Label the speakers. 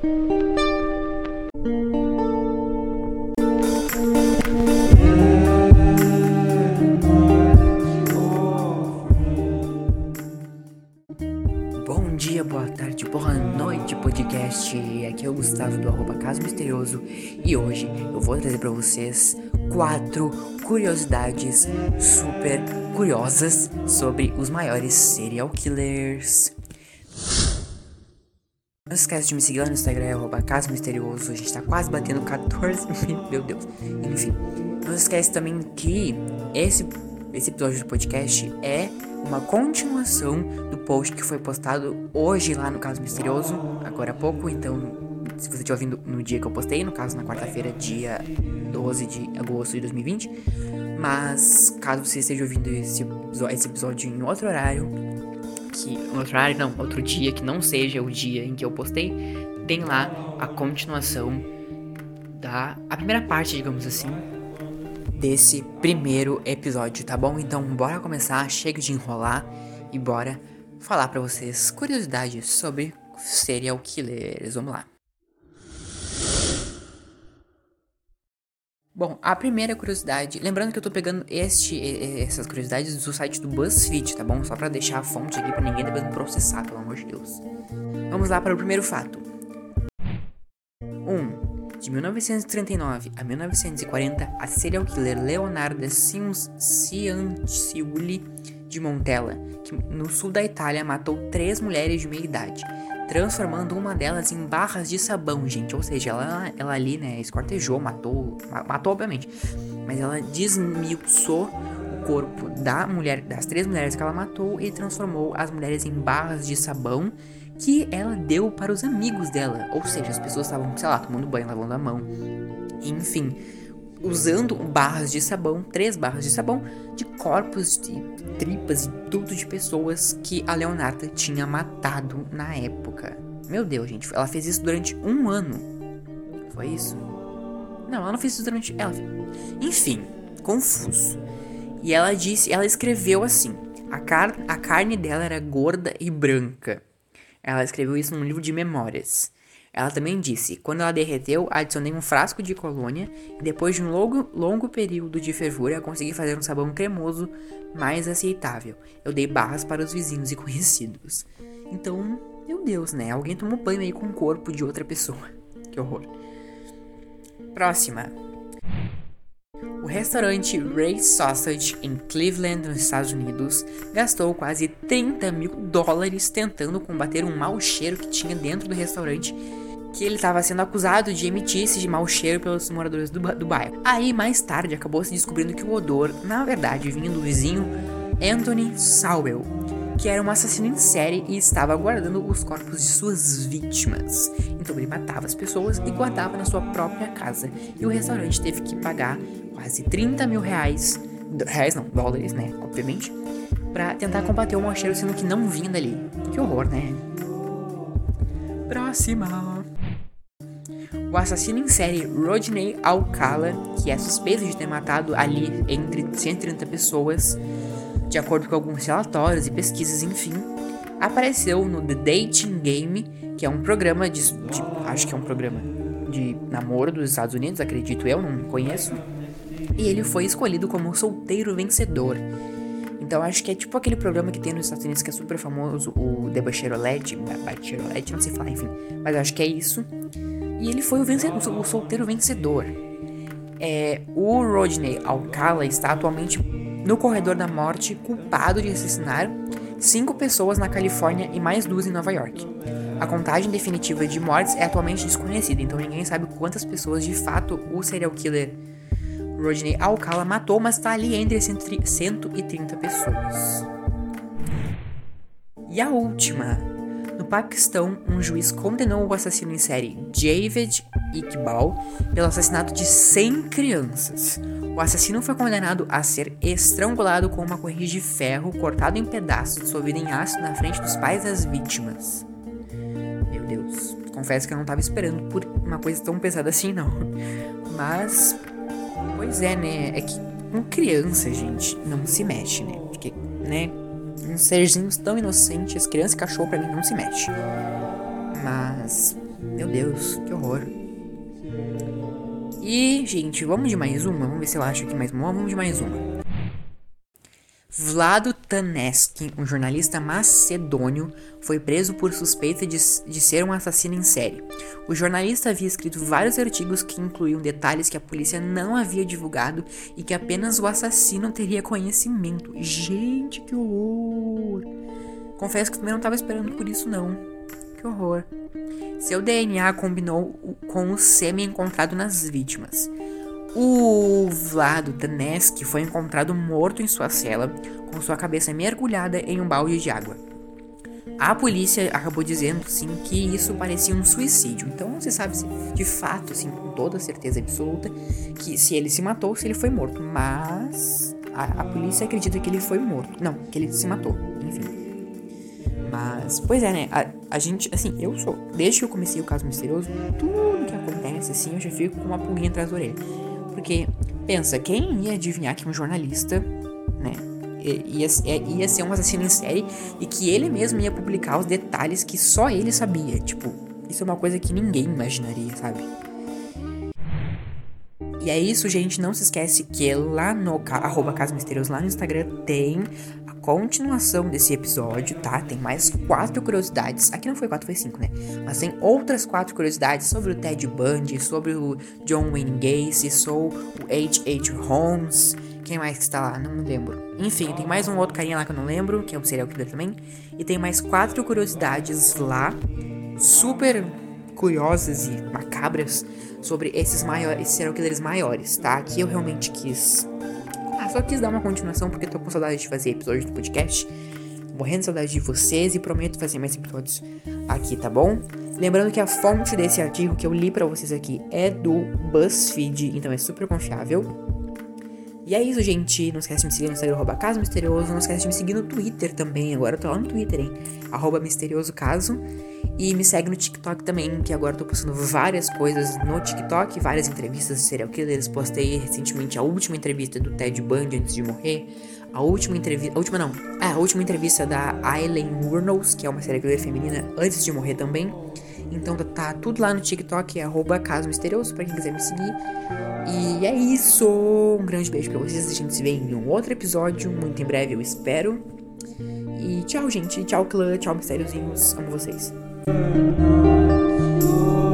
Speaker 1: Bom dia, boa tarde, boa noite, podcast. Aqui é o Gustavo do @Caso Misterioso e hoje eu vou trazer pra vocês 4 curiosidades super curiosas sobre os maiores serial killers. Não se esquece de me seguir lá no Instagram, @Caso Misterioso. A gente tá quase batendo 14 mil, meu Deus. Enfim, não se esquece também que esse episódio do podcast é uma continuação do post que foi postado hoje lá no Caso Misterioso, agora há pouco. Então, se você estiver ouvindo no dia que eu postei, no caso na quarta-feira, dia 12 de agosto de 2020. Mas, caso você esteja ouvindo esse episódio em outro horário, outro dia que não seja o dia em que eu postei, tem lá a continuação a primeira parte, digamos assim, desse primeiro episódio, tá bom? Então bora começar, chega de enrolar e bora falar pra vocês curiosidades sobre serial killers. Vamos lá. Bom, a primeira curiosidade, lembrando que eu tô pegando essas curiosidades do site do BuzzFeed, tá bom? Só pra deixar a fonte aqui pra ninguém depois me processar, pelo amor de Deus. Vamos lá para o primeiro fato. De 1939 a 1940, a serial killer Leonarda Cianciulli de Montella, que no sul da Itália matou 3 mulheres de meia idade, transformando uma delas em barras de sabão, gente. Ou seja, ela ali, né, esquartejou, matou obviamente, mas ela desmiuçou o corpo das 3 mulheres que ela matou e transformou as mulheres em barras de sabão que ela deu para os amigos dela. Ou seja, as pessoas estavam, sei lá, tomando banho, lavando a mão, enfim, usando barras de sabão, 3 barras de sabão, de corpos, de tripas e tudo de pessoas que a Leonarda tinha matado na época. Meu Deus, gente, ela fez isso durante 1 ano. Foi isso? Não, ela não fez isso durante... Enfim, confuso. E ela escreveu assim: a carne dela era gorda e branca. Ela escreveu isso num livro de memórias. Ela também disse: quando ela derreteu, adicionei um frasco de colônia e depois de um longo período de fervura, consegui fazer um sabão cremoso mais aceitável. Eu dei barras para os vizinhos e conhecidos. Então, meu Deus, né? Alguém tomou banho aí com o corpo de outra pessoa. Que horror. Próxima. O restaurante Ray's Sausage em Cleveland, nos Estados Unidos, gastou quase $30 mil tentando combater um mau cheiro que tinha dentro do restaurante, que ele estava sendo acusado de emitir esse mau cheiro pelos moradores do bairro. Aí, mais tarde, acabou se descobrindo que o odor, na verdade, vinha do vizinho Anthony Sowell, que era um assassino em série e estava guardando os corpos de suas vítimas. Então ele matava as pessoas e guardava na sua própria casa. E o restaurante teve que pagar quase $30 mil, dólares, né, obviamente, pra tentar combater o mau cheiro, sendo que não vinha dali. Que horror, né? Próxima. O assassino em série Rodney Alcala, que é suspeito de ter matado ali entre 130 pessoas, de acordo com alguns relatórios e pesquisas, enfim, apareceu no The Dating Game, que é um programa acho que é um programa de namoro dos Estados Unidos, acredito eu, não conheço. E ele foi escolhido como solteiro vencedor. Então acho que é tipo aquele programa que tem nos Estados Unidos que é super famoso, o The Bachelorette, não sei falar, enfim, mas eu acho que é isso. E ele foi o solteiro vencedor. O Rodney Alcala está atualmente no corredor da morte, culpado de assassinar 5 pessoas na Califórnia e mais 2 em Nova York. A contagem definitiva de mortes é atualmente desconhecida, então ninguém sabe quantas pessoas de fato o serial killer Rodney Alcala matou, mas está ali entre 130 pessoas. E a última. No Paquistão, um juiz condenou o assassino em série Javed Iqbal pelo assassinato de 100 crianças. O assassino foi condenado a ser estrangulado com uma corrente de ferro cortado em pedaços e dissolvido em ácido na frente dos pais das vítimas. Meu Deus, confesso que eu não estava esperando por uma coisa tão pesada assim, não. Mas, pois é, né? É que com criança, gente, não se mexe, né? Porque, né? Uns serzinhos tão inocentes, criança e cachorro pra mim não se mexe. Mas, Meu Deus, que horror. E, gente, vamos de mais uma? Vamos ver se eu acho aqui mais uma. Vamos de mais uma. Vlado Taneski, um jornalista macedônio, foi preso por suspeita de ser um assassino em série. O jornalista havia escrito vários artigos que incluíam detalhes que a polícia não havia divulgado e que apenas o assassino teria conhecimento. Gente, que horror! Confesso que também não estava esperando por isso, não. Que horror. Seu DNA combinou com o sêmen encontrado nas vítimas. O Vlado Taneski foi encontrado morto em sua cela, com sua cabeça mergulhada em um balde de água. A polícia acabou dizendo, sim, que isso parecia um suicídio. Então não se sabe se, de fato, assim, com toda certeza absoluta, que se ele se matou ou se ele foi morto. Mas a polícia acredita que ele foi morto. Não, que ele se matou, enfim. Mas, pois é, né, a gente, assim, desde que eu comecei o Caso Misterioso, tudo que acontece, assim, eu já fico com uma pulguinha atrás da orelha. Porque, pensa, quem ia adivinhar que um jornalista, né, ia ser um assassino em série e que ele mesmo ia publicar os detalhes que só ele sabia. Tipo, isso é uma coisa que ninguém imaginaria, sabe? E é isso, gente. Não se esquece que lá no @Caso Misterioso, lá no Instagram, tem a continuação desse episódio, tá? Tem mais 4 curiosidades. Aqui não foi 4, foi 5, né? Mas tem outras 4 curiosidades sobre o Ted Bundy, sobre o John Wayne Gacy, sobre o H.H. Holmes. Quem mais que está lá? Não me lembro. Enfim, tem mais um outro carinha lá que eu não lembro, que é um serial killer também. E tem mais 4 curiosidades lá, super curiosas e macabras, sobre esses serial killers maiores, tá? Que eu realmente quis. Só quis dar uma continuação porque tô com saudade de fazer episódios do podcast. Morrendo de saudade de vocês e prometo fazer mais episódios aqui, tá bom? Lembrando que a fonte desse artigo que eu li pra vocês aqui é do BuzzFeed, então é super confiável. E é isso, gente. Não esquece de me seguir no Instagram, @Caso Misterioso. Não esquece de me seguir no Twitter também. Agora eu tô lá no Twitter, hein? @MisteriosoCaso. E me segue no TikTok também, que agora eu tô postando várias coisas no TikTok, várias entrevistas de serial killers. Postei recentemente a última entrevista do Ted Bundy antes de morrer. A última entrevista da Aileen Wuornos, que é uma serial killer feminina, antes de morrer também. Então tá tudo lá no TikTok, @Caso Misterioso, pra quem quiser me seguir. E é isso. Um grande beijo pra vocês. A gente se vê em um outro episódio, muito em breve, eu espero. E tchau, gente. Tchau, clã. Tchau, mistériozinhos. Amo vocês.